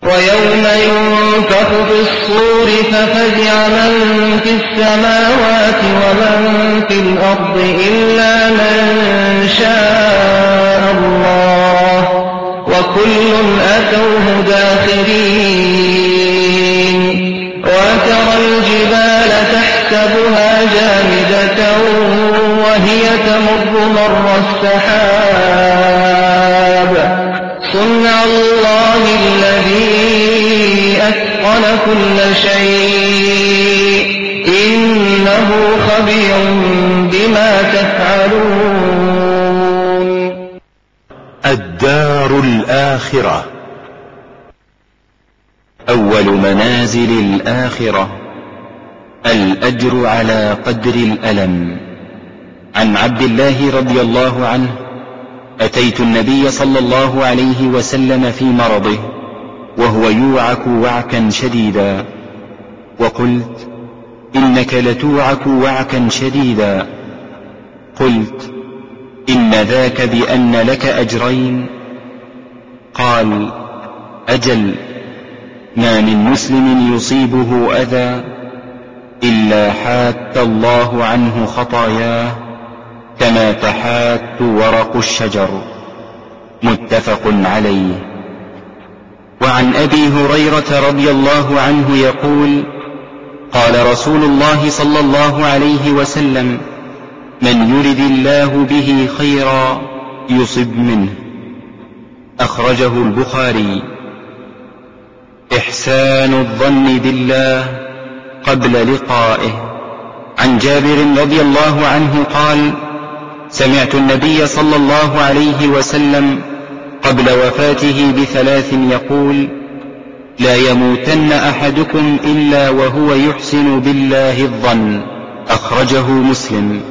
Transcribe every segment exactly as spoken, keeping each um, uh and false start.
ويوم ينفخ في الصور ففزع من في السماوات ومن في الأرض إلا من شاء الله وكل أتوه داخرين. وترى الجبال تحسبها جامدة وهي تمر مر السحاب صنع الله الذي أتقن كل شيء إنه خبير بما تفعلون. الدار الآخرة. أول منازل الآخرة الأجر على قدر الألم. عن عبد الله رضي الله عنه: أتيت النبي صلى الله عليه وسلم في مرضه وهو يوعك وعكا شديدا، وقلت: إنك لتوعك وعكا شديدا. قلت: إن ذاك بأن لك أجرين؟ قال: أجل، ما من مسلم يصيبه أذى إلا حات الله عنه خطاياه كما تحات ورق الشجر. متفق عليه. وعن أبي هريرة رضي الله عنه يقول: قال رسول الله صلى الله عليه وسلم: من يرد الله به خيرا يصب منه. أخرجه البخاري. إحسان الظن بالله قبل لقائه. عن جابر رضي الله عنه قال: سمعت النبي صلى الله عليه وسلم قبل وفاته بثلاث يقول: لا يموتن أحدكم إلا وهو يحسن بالله الظن. أخرجه مسلم.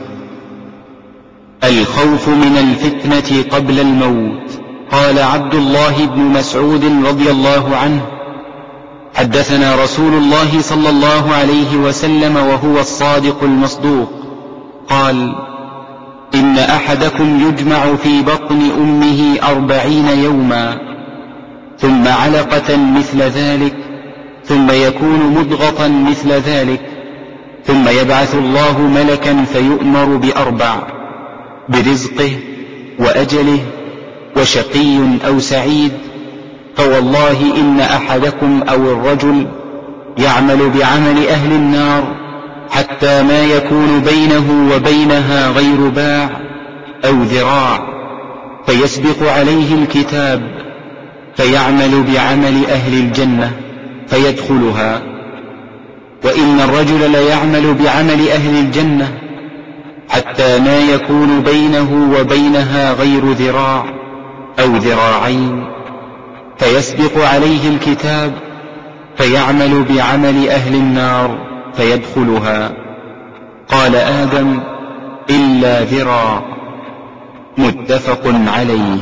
الخوف من الفتنة قبل الموت. قال عبد الله بن مسعود رضي الله عنه: حدثنا رسول الله صلى الله عليه وسلم وهو الصادق المصدوق قال: إن أحدكم يجمع في بطن أمه أربعين يوما ثم علقة مثل ذلك ثم يكون مضغة مثل ذلك ثم يبعث الله ملكا فيؤمر بأربع: برزقه وأجله وشقي أو سعيد. فوالله إن أحدكم أو الرجل يعمل بعمل أهل النار حتى ما يكون بينه وبينها غير باع أو ذراع، فيسبق عليه الكتاب فيعمل بعمل أهل الجنة فيدخلها، وإن الرجل ليعمل بعمل أهل الجنة حتى ما يكون بينه وبينها غير ذراع أو ذراعين، فيسبق عليه الكتاب فيعمل بعمل أهل النار فيدخلها. قال آدم: إلا ذراع. متفق عليه.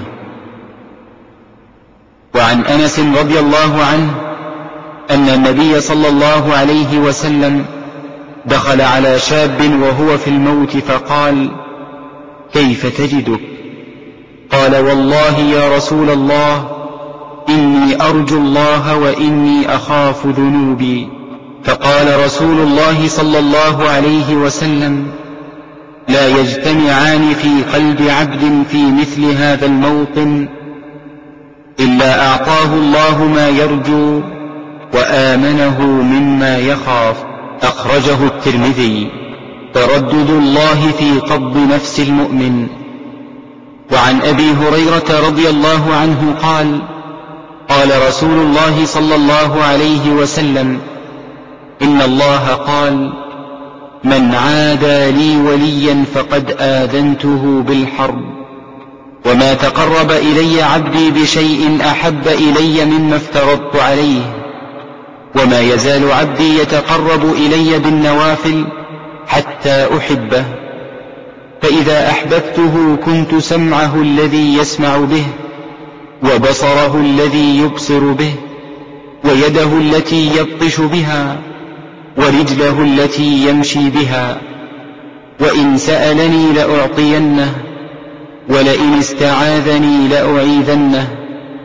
وعن أنس رضي الله عنه أن النبي صلى الله عليه وسلم دخل على شاب وهو في الموت فقال: كيف تجدك؟ قال: والله يا رسول الله إني أرجو الله وإني أخاف ذنوبي. فقال رسول الله صلى الله عليه وسلم: لا يجتمعان في قلب عبد في مثل هذا الموطن إلا أعطاه الله ما يرجو وآمنه مما يخاف. أخرجه الترمذي. تردد الله في قبض نفس المؤمن. وعن أبي هريرة رضي الله عنه قال: قال رسول الله صلى الله عليه وسلم: إن الله قال: من عادى لي وليا فقد آذنته بالحرب، وما تقرب إلي عبدي بشيء أحب إلي مما افترضت عليه، وما يزال عبدي يتقرب إلي بالنوافل حتى أحبه، فإذا أحببته كنت سمعه الذي يسمع به، وبصره الذي يبصر به، ويده التي يبطش بها، ورجله التي يمشي بها. وإن سألني لأعطينه، ولئن استعاذني لأعيذنه،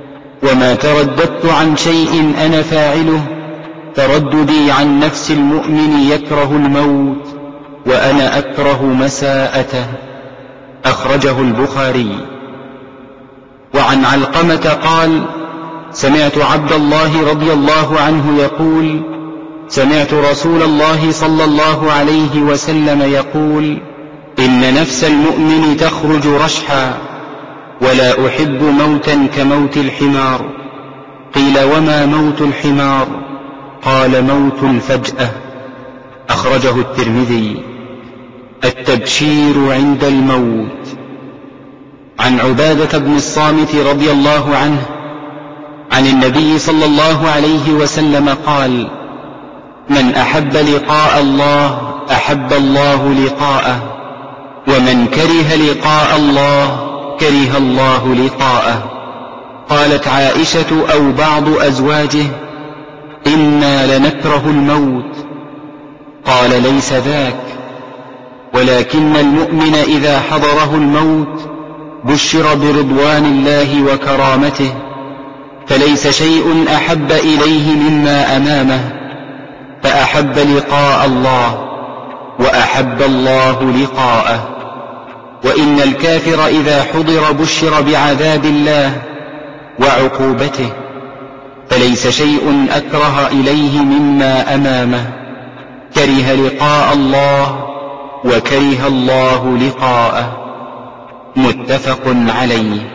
وما ترددت عن شيء أنا فاعله ترددي عن نفس المؤمن يكره الموت وأنا أكره مساءته. أخرجه البخاري. وعن علقمة قال: سمعت عبد الله رضي الله عنه يقول: سمعت رسول الله صلى الله عليه وسلم يقول: إن نفس المؤمن تخرج رشحا، ولا أحب موتا كموت الحمار. قيل: وما موت الحمار؟ قال: موت الفجأة. أخرجه الترمذي. التبشير عند الموت. عن عبادة بن الصامت رضي الله عنه عن النبي صلى الله عليه وسلم قال: من أحب لقاء الله أحب الله لقاءه، ومن كره لقاء الله كره الله لقاءه. قالت عائشة أو بعض أزواجه: إنا لنكره الموت. قال: ليس ذاك، ولكن المؤمن إذا حضره الموت بشر برضوان الله وكرامته، فليس شيء أحب إليه مما أمامه، فأحب لقاء الله وأحب الله لقاءه. وإن الكافر إذا حضر بشر بعذاب الله وعقوبته، فليس شيء أكره إليه مما أمامه، كره لقاء الله وكره الله لقاءه. متفق عليه.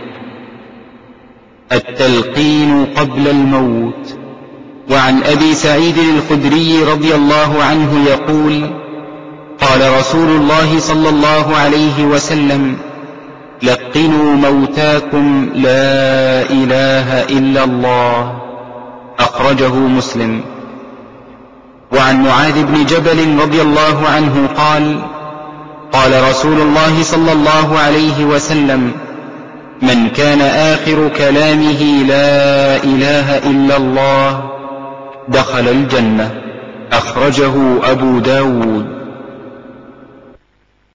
التلقين قبل الموت. وعن أبي سعيد الخدري رضي الله عنه يقول: قال رسول الله صلى الله عليه وسلم: لقنوا موتاكم لا إله إلا الله. أخرجه مسلم. وعن معاذ بن جبل رضي الله عنه قال: قال رسول الله صلى الله عليه وسلم: من كان آخر كلامه لا إله إلا الله دخل الجنة. أخرجه أبو داود.